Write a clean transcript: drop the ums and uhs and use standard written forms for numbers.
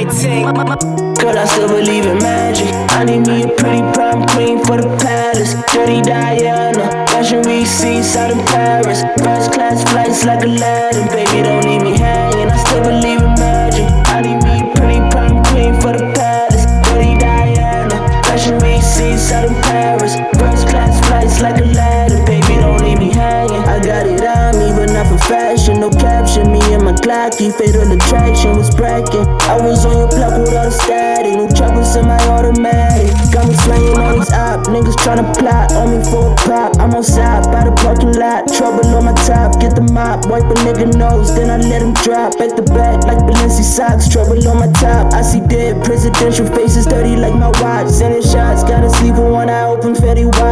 ting. Girl, I still believe in magic. I need me a pretty prom queen for the palace. Dirty Diana, fashion receipts out in Paris. First class flights like Aladdin. Baby, don't leave me hanging. I still believe in magic. I need me a pretty prom queen for the palace. Dirty Diana, fashion receipts out in Paris. First class flights like Aladdin. Baby, don't leave me hanging. I got it on me, but not for fashion. No caption, me and my Glocky. Fatal attraction was bragging. I was on your block with all the static. No troubles in my automatic. Got me swinging on these op. Niggas tryna plot on me for a pop. I'm outside by the parking lot. Trouble on my top. Get the mop, wipe a nigga nose, then I let him drop. Back to back like Balenci socks. Trouble on my top. I see dead presidential faces, dirty like my watch. Sending shots, gotta sleep with one eye open, Fetty Wap.